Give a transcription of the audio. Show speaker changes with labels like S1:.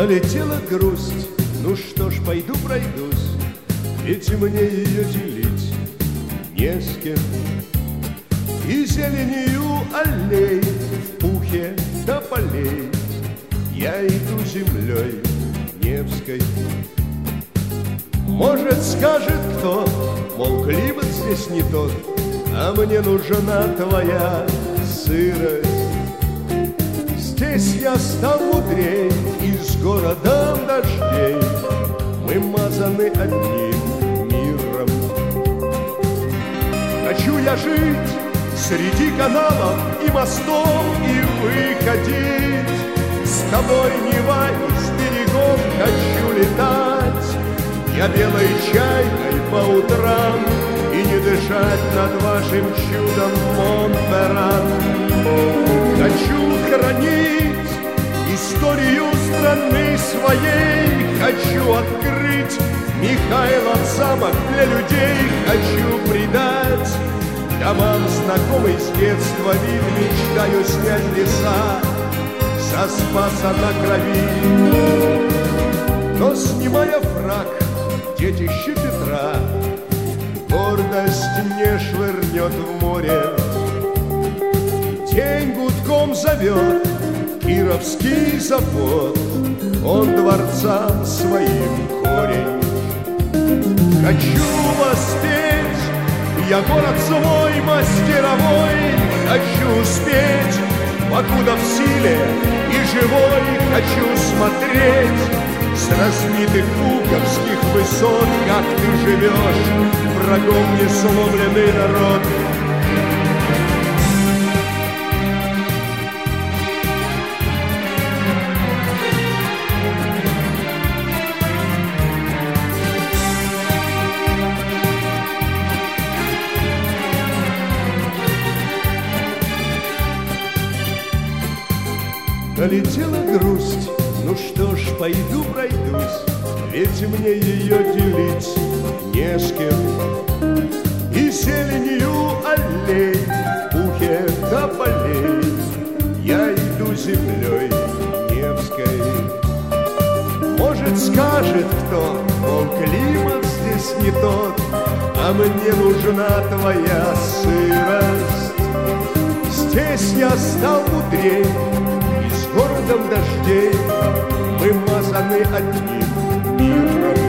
S1: Налетела грусть, ну что ж, пойду пройдусь, ведь мне ее делить не с кем. И зеленью аллей в пухе тополей я иду землей Невской. Может, скажет кто, мол, климат здесь не тот, а мне нужна твоя сырость. Здесь я стал мудрей, и с городом дождей мы мазаны одним миром. Хочу я жить среди каналов и мостов и выходить с тобой, Нева, из берегов хочу летать я белой чайкой по утрам и не дышать над вашим чудом Монферран. Хочу хранить историю страны своей, хочу открыть Михайлов замок для людей, хочу придать домам знакомый с детства вид, мечтаю снять леса со Спаса на Крови. Но снимая фрак, детище Петра гордость мне швырнет в море. День гудком зовет Кировский завод, он дворцам своим корень. Хочу воспеть я город свой мастеровой, хочу успеть, покуда в силе и живой, хочу смотреть с разбитых пуговских высот, как ты живешь, врагом не сломленный народ. Налетела грусть, ну что ж, пойду пройдусь, ведь мне ее делить не с кем. И зеленью аллей в пухе тополей я иду землей Невской. Может, скажет кто, мол, климат здесь не тот, а мне нужна твоя сырость. Здесь я стал мудрей, городом дождей мы мазаны одним миром.